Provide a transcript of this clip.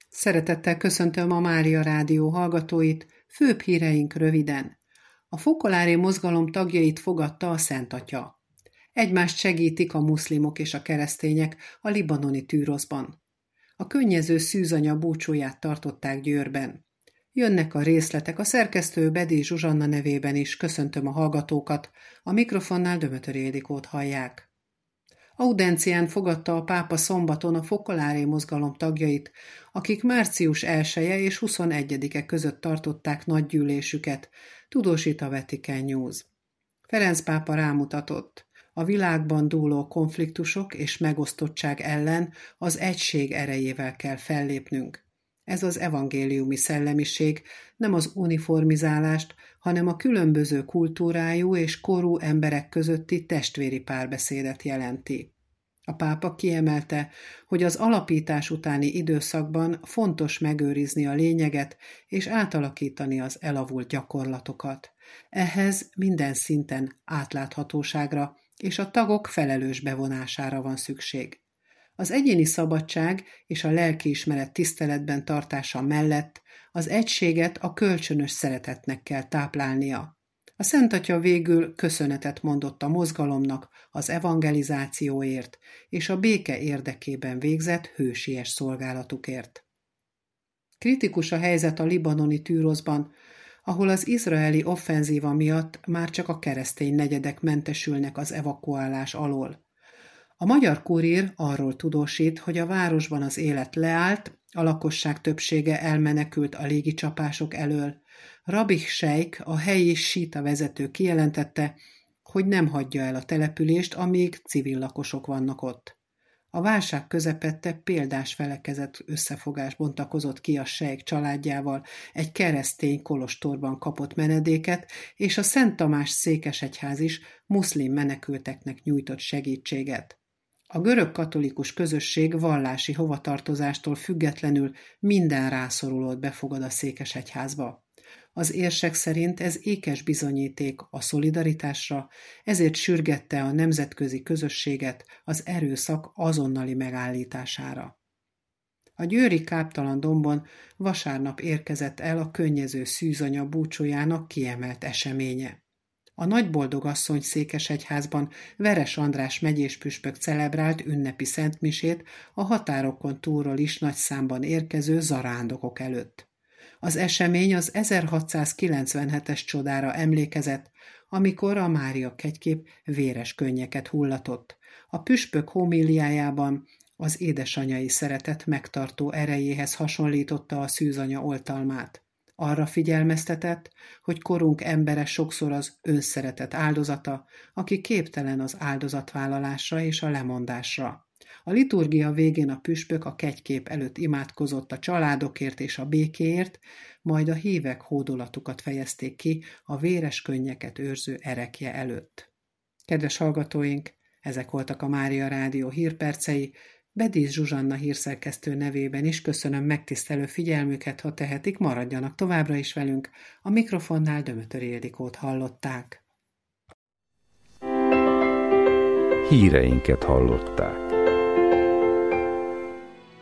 Szeretettel köszöntöm a Mária Rádió hallgatóit, főbb híreink röviden. A fokolári mozgalom tagjait fogadta a Szent Atya. Egymást segítik a muszlimok és a keresztények a libanoni Tűroszban. A könnyező szűzanya búcsúját tartották Győrben. Jönnek a részletek, a szerkesztő Bedély Zsuzsanna nevében is köszöntöm a hallgatókat, a mikrofonnál Dömötöri Ildikót hallják. Audencián fogadta a pápa szombaton a fokolári mozgalom tagjait, akik március 1-e és 21-e között tartották nagygyűlésüket, tudósít a Vatican News. Ferenc pápa rámutatott, a világban dúló konfliktusok és megosztottság ellen az egység erejével kell fellépnünk. Ez az evangéliumi szellemiség nem az uniformizálást, hanem a különböző kultúrájú és korú emberek közötti testvéri párbeszédet jelenti. A pápa kiemelte, hogy az alapítás utáni időszakban fontos megőrizni a lényeget és átalakítani az elavult gyakorlatokat. Ehhez minden szinten átláthatóságra és a tagok felelős bevonására van szükség. Az egyéni szabadság és a lelkiismeret tiszteletben tartása mellett az egységet a kölcsönös szeretetnek kell táplálnia. A Szent Atya végül köszönetet mondott a mozgalomnak az evangelizációért és a béke érdekében végzett hősies szolgálatukért. Kritikus a helyzet a libanoni Tűroszban, ahol az izraeli offenzíva miatt már csak a keresztény negyedek mentesülnek az evakuálás alól. A Magyar Kurír arról tudósít, hogy a városban az élet leállt, a lakosság többsége elmenekült a légicsapások elől. Rabih Sejk, a helyi síta vezető kijelentette, hogy nem hagyja el a települést, amíg civil lakosok vannak ott. A válság közepette példás felekezett összefogás bontakozott ki a Sejk családjával, egy keresztény kolostorban kapott menedéket, és a Szent Tamás székesegyház is muszlim menekülteknek nyújtott segítséget. A görög katolikus közösség vallási hovatartozástól függetlenül minden rászorulót befogad a székesegyházba. Az érsek szerint ez ékes bizonyíték a szolidaritásra, ezért sürgette a nemzetközi közösséget az erőszak azonnali megállítására. A győri Káptalan-dombon vasárnap érkezett el a könnyező szűzanya búcsújának kiemelt eseménye. A Nagyboldogasszony székesegyházban Veres András megyés püspök celebrált ünnepi szentmisét a határokon túlról is nagy számban érkező zarándokok előtt. Az esemény az 1697-es csodára emlékezett, amikor a Mária kegykép véres könnyeket hullatott. A püspök homíliájában az édesanyai szeretet megtartó erejéhez hasonlította a szűzanya oltalmát. Arra figyelmeztetett, hogy korunk embere sokszor az önszeretet áldozata, aki képtelen az áldozatvállalásra és a lemondásra. A liturgia végén a püspök a kegykép előtt imádkozott a családokért és a békéért, majd a hívek hódolatukat fejezték ki a véres könnyeket őrző erekje előtt. Kedves hallgatóink, ezek voltak a Mária Rádió hírpercei. Bedély Zsuzsanna hírszerkesztő nevében is köszönöm megtisztelő figyelmüket, ha tehetik, maradjanak továbbra is velünk. A mikrofonnál Dömötöri Ildikót hallották. Híreinket hallották.